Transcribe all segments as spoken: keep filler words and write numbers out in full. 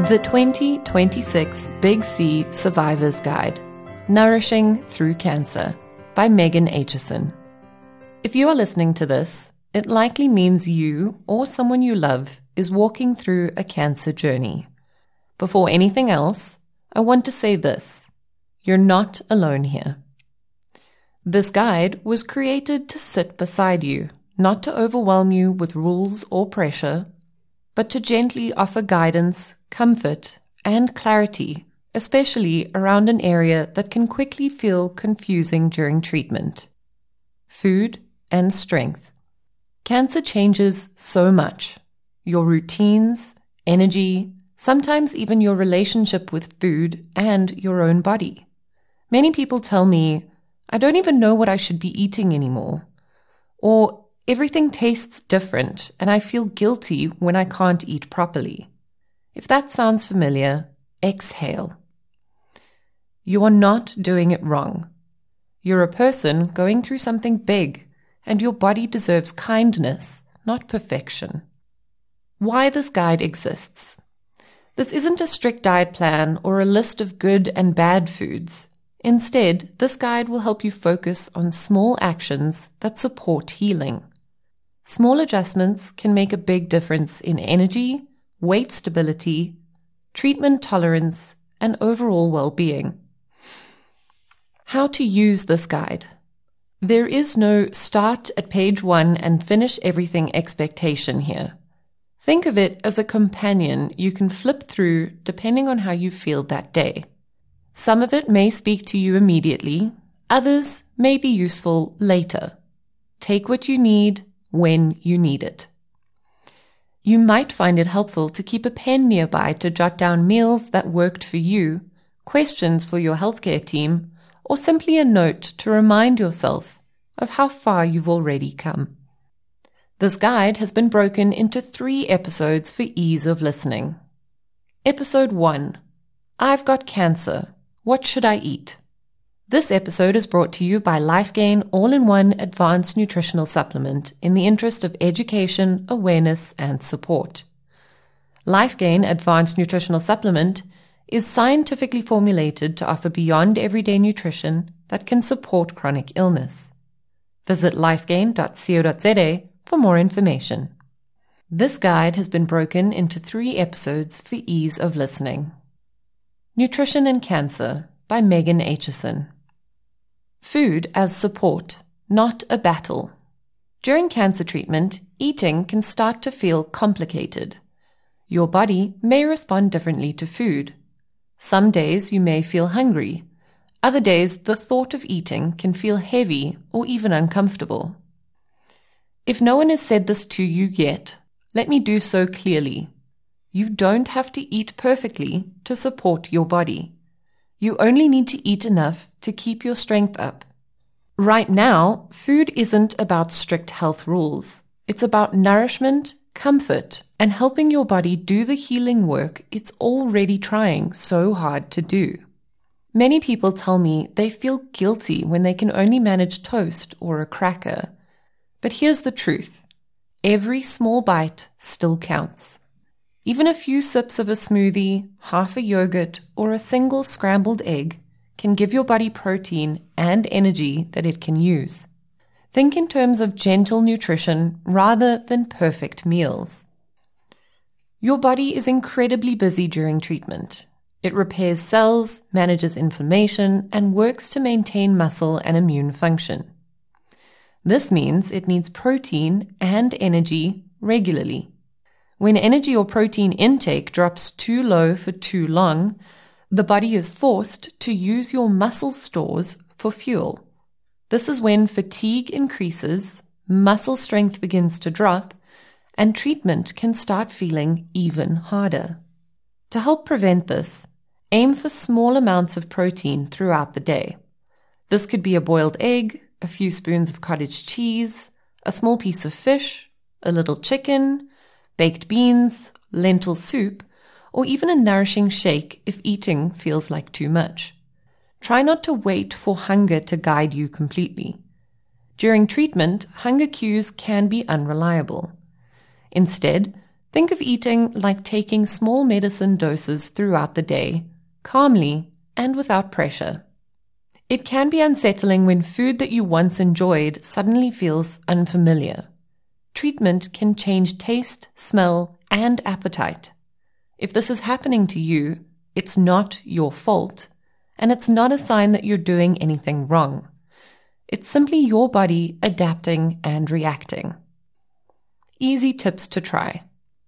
The twenty twenty-six Big C Survivor's Guide, Nourishing Through Cancer, by Megan Aitchison. If you are listening to this, it likely means you or someone you love is walking through a cancer journey. Before anything else, I want to say this: you're not alone here. This guide was created to sit beside you, not to overwhelm you with rules or pressure, but to gently offer guidance, comfort, and clarity, especially around an area that can quickly feel confusing during treatment: food and strength. Cancer changes so much: your routines, energy, sometimes even your relationship with food and your own body. Many people tell me, I don't even know what I should be eating anymore, or everything tastes different and I feel guilty when I can't eat properly. If that sounds familiar, exhale. You are not doing it wrong. You're a person going through something big, and your body deserves kindness, not perfection. Why this guide exists. This isn't a strict diet plan or a list of good and bad foods. Instead, this guide will help you focus on small actions that support healing. Small adjustments can make a big difference in energy, weight stability, treatment tolerance, and overall well-being. How to use this guide. There is no start at page one and finish everything expectation here. Think of it as a companion you can flip through depending on how you feel that day. Some of it may speak to you immediately, others may be useful later. Take what you need when you need it. You might find it helpful to keep a pen nearby to jot down meals that worked for you, questions for your healthcare team, or simply a note to remind yourself of how far you've already come. This guide has been broken into three episodes for ease of listening. Episode one, I've got cancer. What should I eat? This episode is brought to you by LifeGain All-in-One Advanced Nutritional Supplement in the interest of education, awareness, and support. LifeGain Advanced Nutritional Supplement is scientifically formulated to offer beyond everyday nutrition that can support chronic illness. Visit lifegain dot co dot za for more information. This guide has been broken into three episodes for ease of listening. Nutrition and Cancer by Megan Aitchison. Food as support, not a battle. During cancer treatment, eating can start to feel complicated. Your body may respond differently to food. Some days you may feel hungry. Other days the thought of eating can feel heavy or even uncomfortable. If no one has said this to you yet, let me do so clearly. You don't have to eat perfectly to support your body. You only need to eat enough to keep your strength up. Right now, food isn't about strict health rules. It's about nourishment, comfort, and helping your body do the healing work it's already trying so hard to do. Many people tell me they feel guilty when they can only manage toast or a cracker. But here's the truth. Every small bite still counts. Even a few sips of a smoothie, half a yogurt, or a single scrambled egg can give your body protein and energy that it can use. Think in terms of gentle nutrition rather than perfect meals. Your body is incredibly busy during treatment. It repairs cells, manages inflammation, and works to maintain muscle and immune function. This means it needs protein and energy regularly. When energy or protein intake drops too low for too long, the body is forced to use your muscle stores for fuel. This is when fatigue increases, muscle strength begins to drop, and treatment can start feeling even harder. To help prevent this, aim for small amounts of protein throughout the day. This could be a boiled egg, a few spoons of cottage cheese, a small piece of fish, a little chicken, baked beans, lentil soup, or even a nourishing shake if eating feels like too much. Try not to wait for hunger to guide you completely. During treatment, hunger cues can be unreliable. Instead, Think of eating like taking small medicine doses throughout the day, calmly and without pressure. It can be unsettling when food that you once enjoyed suddenly feels unfamiliar. Treatment can change taste, smell, and appetite. If this is happening to you, it's not your fault, and it's not a sign that you're doing anything wrong. It's simply your body adapting and reacting. Easy tips to try.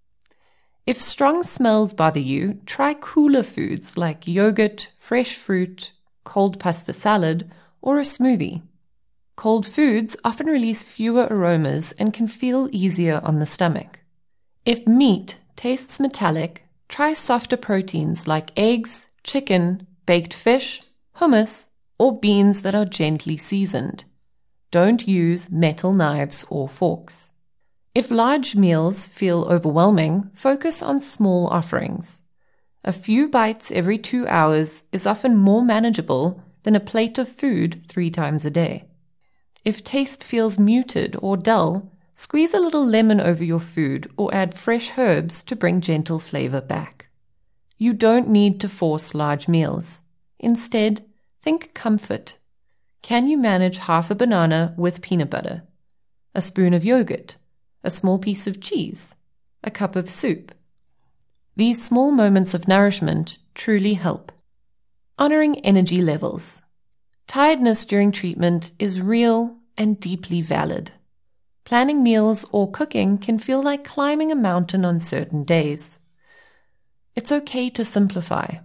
If strong smells bother you, try cooler foods like yogurt, fresh fruit, cold pasta salad, or a smoothie. Cold foods often release fewer aromas and can feel easier on the stomach. If meat tastes metallic, try softer proteins like eggs, chicken, baked fish, hummus, or beans that are gently seasoned. Don't use metal knives or forks. If large meals feel overwhelming, focus on small offerings. A few bites every two hours is often more manageable than a plate of food three times a day. If taste feels muted or dull, squeeze a little lemon over your food or add fresh herbs to bring gentle flavor back. You don't need to force large meals. Instead, think comfort. Can you manage half a banana with peanut butter? A spoon of yogurt? A small piece of cheese? A cup of soup? These small moments of nourishment truly help. Honoring energy levels. Tiredness during treatment is real and deeply valid. Planning meals or cooking can feel like climbing a mountain on certain days. It's okay to simplify.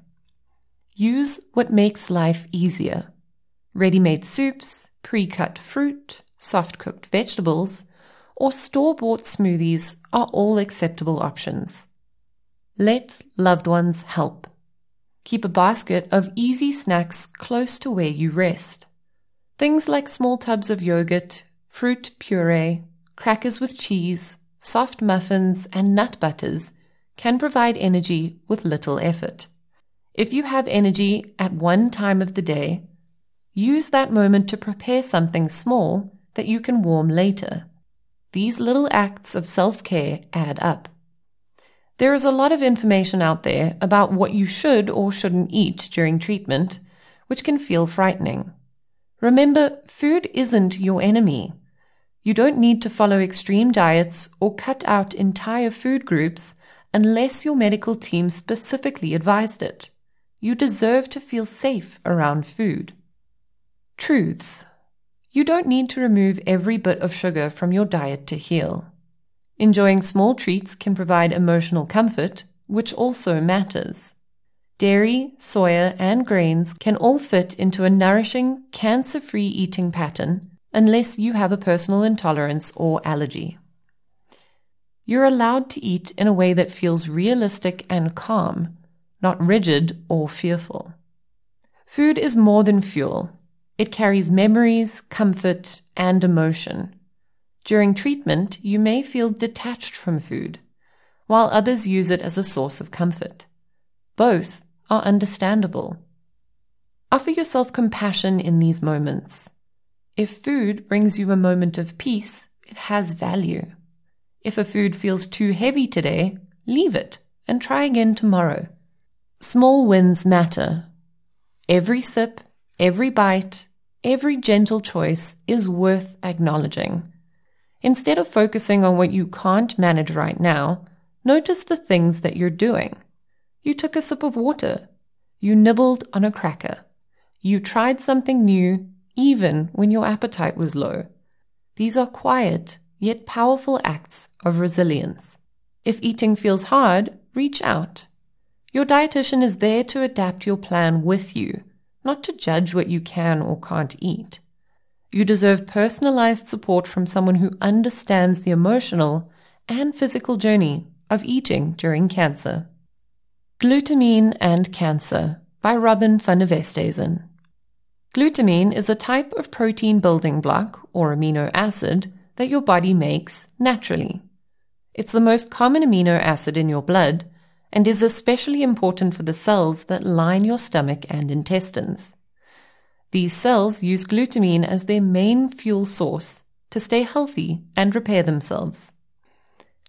Use what makes life easier. Ready-made soups, pre-cut fruit, soft-cooked vegetables, or store-bought smoothies are all acceptable options. Let loved ones help. Keep a basket of easy snacks close to where you rest. Things like small tubs of yogurt, fruit puree, crackers with cheese, soft muffins, and nut butters can provide energy with little effort. If you have energy at one time of the day, use that moment to prepare something small that you can warm later. These little acts of self-care add up. There is a lot of information out there about what you should or shouldn't eat during treatment, which can feel frightening. Remember, food isn't your enemy. You don't need to follow extreme diets or cut out entire food groups unless your medical team specifically advised it. You deserve to feel safe around food. Truths. You don't need to remove every bit of sugar from your diet to heal. Enjoying small treats can provide emotional comfort, which also matters. Dairy, soya, and grains can all fit into a nourishing, cancer-free eating pattern unless you have a personal intolerance or allergy. You're allowed to eat in a way that feels realistic and calm, not rigid or fearful. Food is more than fuel. It carries memories, comfort, and emotion. During treatment, you may feel detached from food, while others use it as a source of comfort. Both are understandable. Offer yourself compassion in these moments. If food brings you a moment of peace, it has value. If a food feels too heavy today, leave it and try again tomorrow. Small wins matter. Every sip, every bite, every gentle choice is worth acknowledging. Instead of focusing on what you can't manage right now, notice the things that you're doing. You took a sip of water. You nibbled on a cracker. You tried something new, even when your appetite was low. These are quiet, yet powerful acts of resilience. If eating feels hard, reach out. Your dietitian is there to adapt your plan with you, not to judge what you can or can't eat. You deserve personalized support from someone who understands the emotional and physical journey of eating during cancer. Glutamine and Cancer by Robin van der Westhuizen. Glutamine is a type of protein building block, or amino acid, that your body makes naturally. It's the most common amino acid in your blood and is especially important for the cells that line your stomach and intestines. These cells use glutamine as their main fuel source to stay healthy and repair themselves.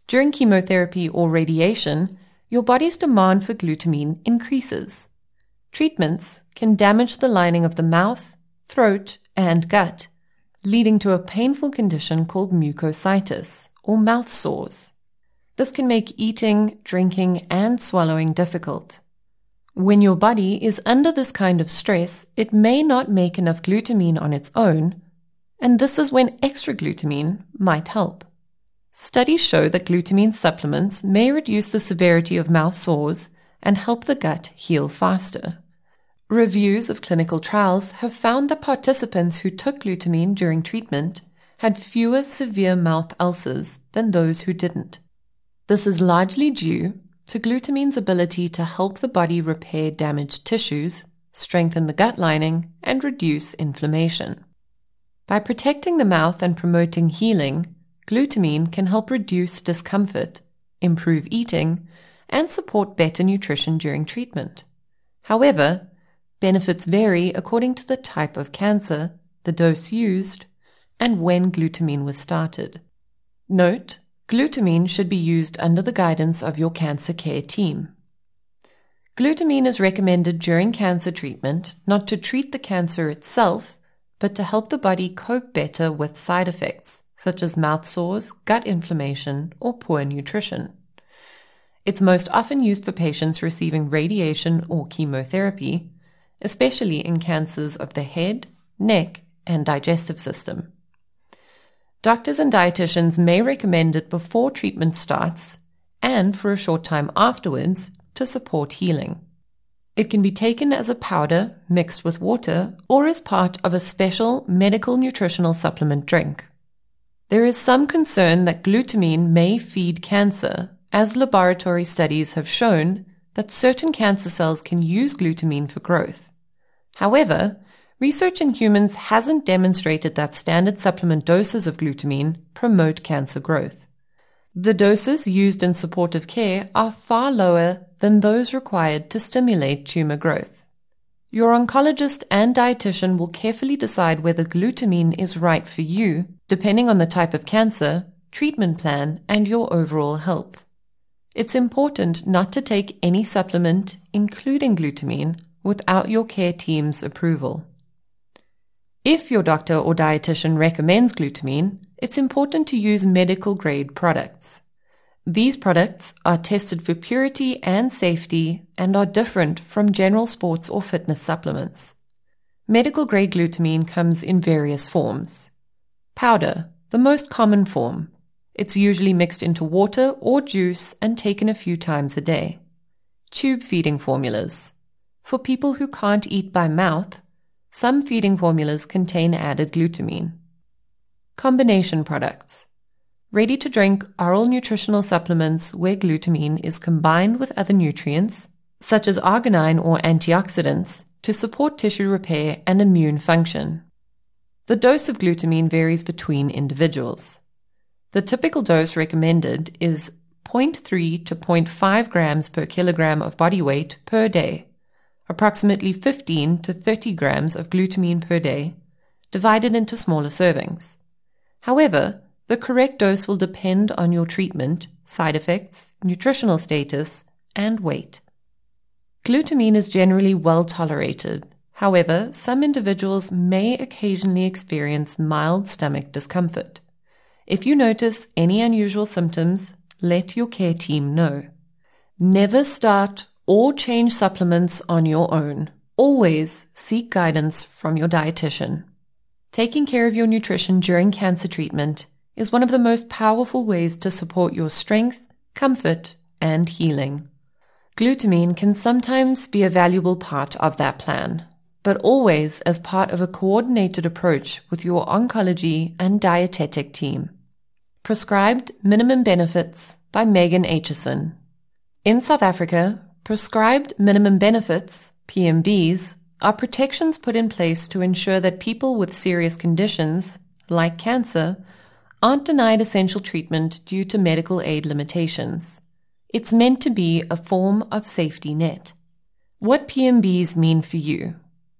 During chemotherapy or radiation, your body's demand for glutamine increases. Treatments can damage the lining of the mouth, throat, and gut, leading to a painful condition called mucositis, or mouth sores. This can make eating, drinking, and swallowing difficult. When your body is under this kind of stress, it may not make enough glutamine on its own, and this is when extra glutamine might help. Studies show that glutamine supplements may reduce the severity of mouth sores and help the gut heal faster. Reviews of clinical trials have found that participants who took glutamine during treatment had fewer severe mouth ulcers than those who didn't. This is largely due to glutamine's ability to help the body repair damaged tissues, strengthen the gut lining, and reduce inflammation. By protecting the mouth and promoting healing, glutamine can help reduce discomfort, improve eating, and support better nutrition during treatment. However, benefits vary according to the type of cancer, the dose used, and when glutamine was started. Note: glutamine should be used under the guidance of your cancer care team. Glutamine is recommended during cancer treatment not to treat the cancer itself, but to help the body cope better with side effects, such as mouth sores, gut inflammation, or poor nutrition. It's most often used for patients receiving radiation or chemotherapy, especially in cancers of the head, neck, and digestive system. Doctors and dietitians may recommend it before treatment starts and for a short time afterwards to support healing. It can be taken as a powder mixed with water or as part of a special medical nutritional supplement drink. There is some concern that glutamine may feed cancer, as laboratory studies have shown that certain cancer cells can use glutamine for growth. However, research in humans hasn't demonstrated that standard supplement doses of glutamine promote cancer growth. The doses used in supportive care are far lower than those required to stimulate tumor growth. Your oncologist and dietitian will carefully decide whether glutamine is right for you, depending on the type of cancer, treatment plan, and your overall health. It's important not to take any supplement, including glutamine, without your care team's approval. If your doctor or dietitian recommends glutamine, it's important to use medical-grade products. These products are tested for purity and safety and are different from general sports or fitness supplements. Medical-grade glutamine comes in various forms. Powder, the most common form. It's usually mixed into water or juice and taken a few times a day. Tube feeding formulas. For people who can't eat by mouth, some feeding formulas contain added glutamine. Combination products. Ready-to-drink oral nutritional supplements where glutamine is combined with other nutrients, such as arginine or antioxidants, to support tissue repair and immune function. The dose of glutamine varies between individuals. The typical dose recommended is zero point three to zero point five grams per kilogram of body weight per day, approximately fifteen to thirty grams of glutamine per day, divided into smaller servings. However, the correct dose will depend on your treatment, side effects, nutritional status, and weight. Glutamine is generally well tolerated. However, some individuals may occasionally experience mild stomach discomfort. If you notice any unusual symptoms, let your care team know. Never start or change supplements on your own. Always seek guidance from your dietitian. Taking care of your nutrition during cancer treatment is one of the most powerful ways to support your strength, comfort, and healing. Glutamine can sometimes be a valuable part of that plan, but always as part of a coordinated approach with your oncology and dietetic team. Prescribed Minimum Benefits by Megan Aitchison. In South Africa, Prescribed Minimum Benefits, P M Bs, are protections put in place to ensure that people with serious conditions, like cancer, aren't denied essential treatment due to medical aid limitations. It's meant to be a form of safety net. What P M Bs mean for you?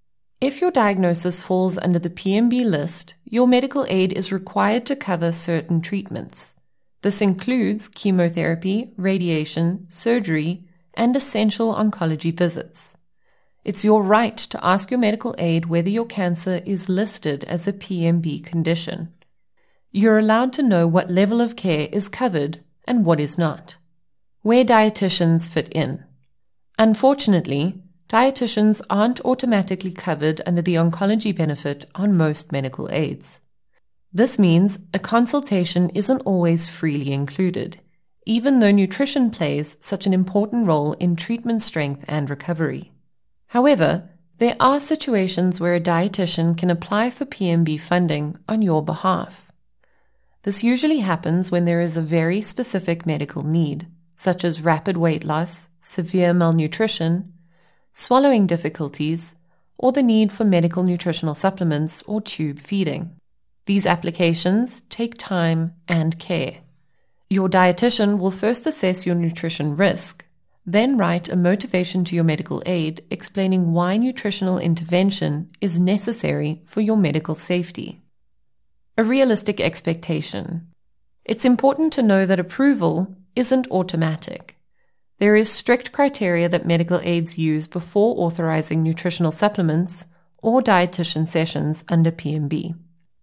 If your diagnosis falls under the P M B list, your medical aid is required to cover certain treatments. This includes chemotherapy, radiation, surgery, and essential oncology visits. It's your right to ask your medical aid whether your cancer is listed as a P M B condition. You're allowed to know what level of care is covered and what is not. Where dietitians fit in. Unfortunately, dietitians aren't automatically covered under the oncology benefit on most medical aids. This means a consultation isn't always freely included, even though nutrition plays such an important role in treatment strength and recovery. However, there are situations where a dietitian can apply for P M B funding on your behalf. This usually happens when there is a very specific medical need, such as rapid weight loss, severe malnutrition, swallowing difficulties, or the need for medical nutritional supplements or tube feeding. These applications take time and care. Your dietitian will first assess your nutrition risk, then write a motivation to your medical aid explaining why nutritional intervention is necessary for your medical safety. A realistic expectation. It's important to know that approval isn't automatic. There is strict criteria that medical aids use before authorizing nutritional supplements or dietitian sessions under P M B.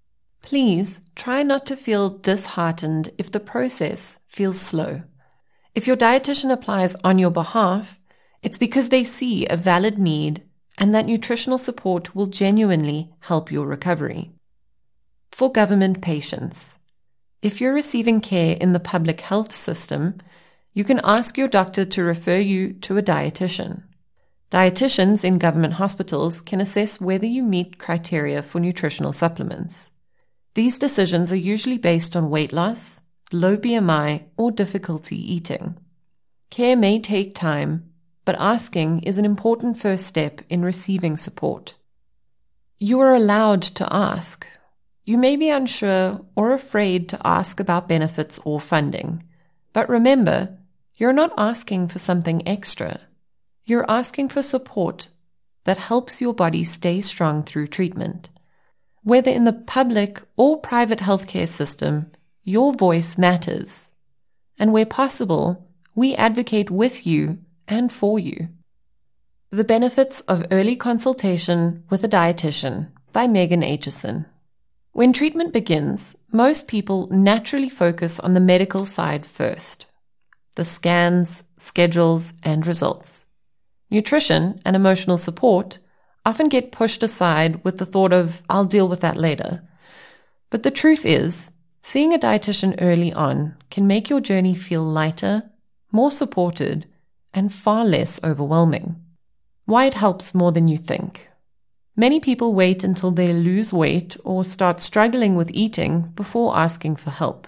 Please try not to feel disheartened if the process feels slow. If your dietitian applies on your behalf, it's because they see a valid need and that nutritional support will genuinely help your recovery. For government patients, if you're receiving care in the public health system, you can ask your doctor to refer you to a dietitian. Dietitians in government hospitals can assess whether you meet criteria for nutritional supplements. These decisions are usually based on weight loss, low B M I, or difficulty eating. Care may take time, but asking is an important first step in receiving support. You are allowed to ask. You may be unsure or afraid to ask about benefits or funding, but remember, you're not asking for something extra. You're asking for support that helps your body stay strong through treatment. Whether in the public or private healthcare system, your voice matters. And where possible, we advocate with you and for you. The Benefits of Early Consultation with a Dietitian by Megan Aitchison. When treatment begins, most people naturally focus on the medical side first. The scans, schedules, and results. Nutrition and emotional support often get pushed aside with the thought of, I'll deal with that later. But the truth is, seeing a dietitian early on can make your journey feel lighter, more supported, and far less overwhelming. Why it helps more than you think. Many people wait until they lose weight or start struggling with eating before asking for help.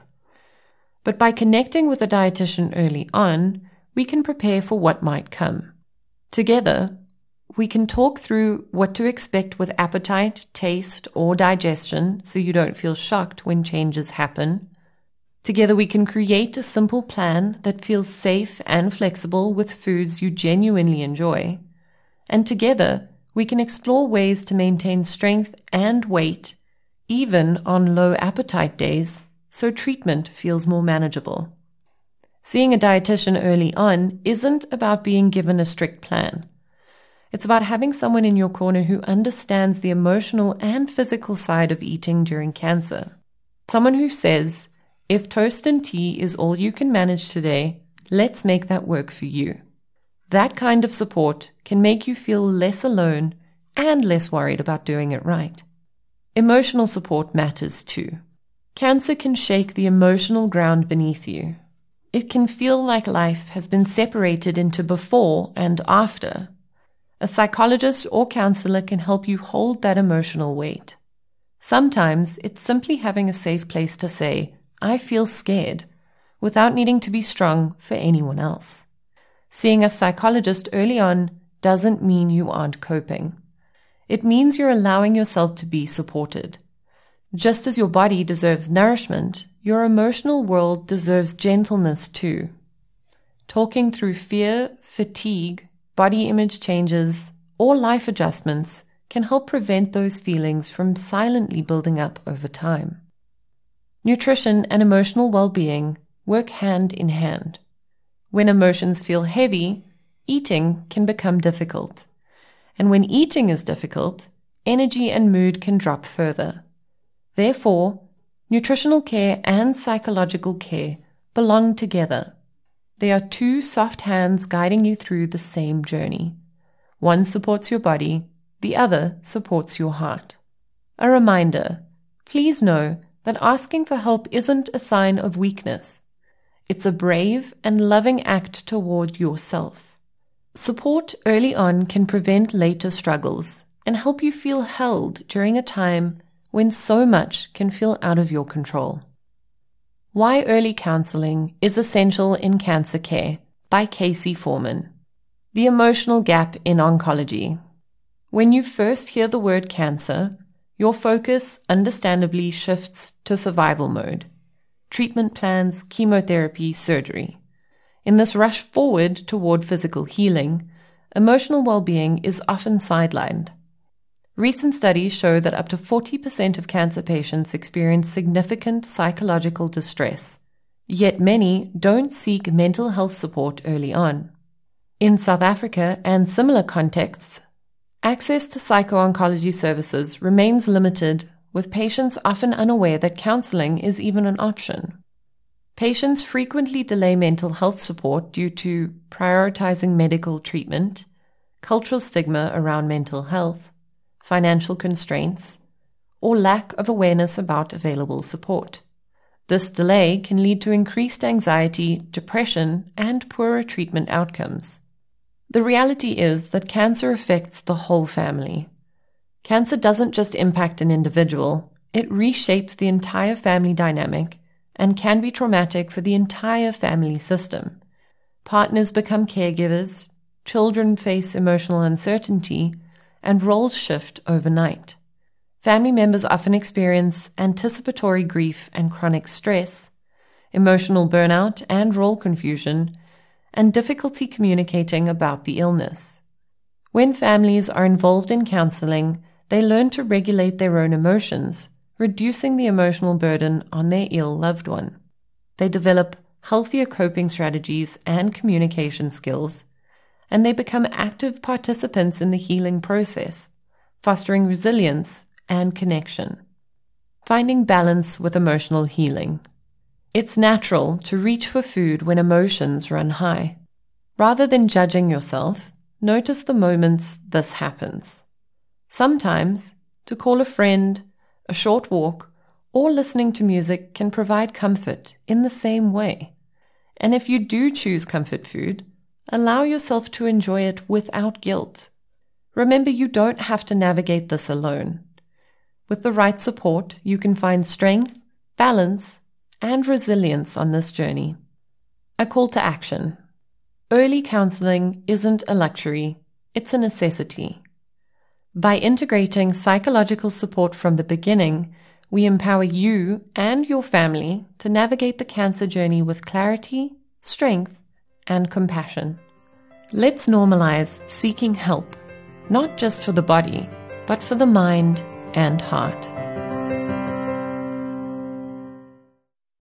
But by connecting with a dietitian early on, we can prepare for what might come. Together, we can talk through what to expect with appetite, taste, or digestion so you don't feel shocked when changes happen. Together we can create a simple plan that feels safe and flexible with foods you genuinely enjoy. And together we can explore ways to maintain strength and weight, even on low appetite days, so treatment feels more manageable. Seeing a dietitian early on isn't about being given a strict plan. It's about having someone in your corner who understands the emotional and physical side of eating during cancer. Someone who says, if toast and tea is all you can manage today, let's make that work for you. That kind of support can make you feel less alone and less worried about doing it right. Emotional support matters too. Cancer can shake the emotional ground beneath you. It can feel like life has been separated into before and after. A psychologist or counselor can help you hold that emotional weight. Sometimes it's simply having a safe place to say, I feel scared, without needing to be strong for anyone else. Seeing a psychologist early on doesn't mean you aren't coping. It means you're allowing yourself to be supported. Just as your body deserves nourishment, your emotional world deserves gentleness too. Talking through fear, fatigue, body image changes, or life adjustments can help prevent those feelings from silently building up over time. Nutrition and emotional well-being work hand in hand. When emotions feel heavy, eating can become difficult. And when eating is difficult, energy and mood can drop further. Therefore, nutritional care and psychological care belong together. They are two soft hands guiding you through the same journey. One supports your body, the other supports your heart. A reminder, please know that asking for help isn't a sign of weakness. It's a brave and loving act toward yourself. Support early on can prevent later struggles and help you feel held during a time when so much can feel out of your control. Why Early Counseling is Essential in Cancer Care by Casey Foreman. The Emotional Gap in Oncology. When you first hear the word cancer, your focus understandably shifts to survival mode. Treatment plans, chemotherapy, surgery. In this rush forward toward physical healing, emotional well-being is often sidelined. Recent studies show that up to forty percent of cancer patients experience significant psychological distress, yet many don't seek mental health support early on. In South Africa and similar contexts, access to psycho-oncology services remains limited, with patients often unaware that counseling is even an option. Patients frequently delay mental health support due to prioritizing medical treatment, cultural stigma around mental health, financial constraints, or lack of awareness about available support. This delay can lead to increased anxiety, depression, and poorer treatment outcomes. The reality is that cancer affects the whole family. Cancer doesn't just impact an individual, it reshapes the entire family dynamic and can be traumatic for the entire family system. Partners become caregivers, children face emotional uncertainty, and roles shift overnight. Family members often experience anticipatory grief and chronic stress, emotional burnout and role confusion, and difficulty communicating about the illness. When families are involved in counseling, they learn to regulate their own emotions, reducing the emotional burden on their ill loved one. They develop healthier coping strategies and communication skills, and they become active participants in the healing process, fostering resilience and connection. Finding balance with emotional healing. It's natural to reach for food when emotions run high. Rather than judging yourself, notice the moments this happens. Sometimes, to call a friend, a short walk, or listening to music can provide comfort in the same way. And if you do choose comfort food, allow yourself to enjoy it without guilt. Remember, you don't have to navigate this alone. With the right support, you can find strength, balance, and resilience on this journey. A call to action. Early counseling isn't a luxury, it's a necessity. By integrating psychological support from the beginning, we empower you and your family to navigate the cancer journey with clarity, strength, and compassion. Let's normalize seeking help, not just for the body, but for the mind and heart.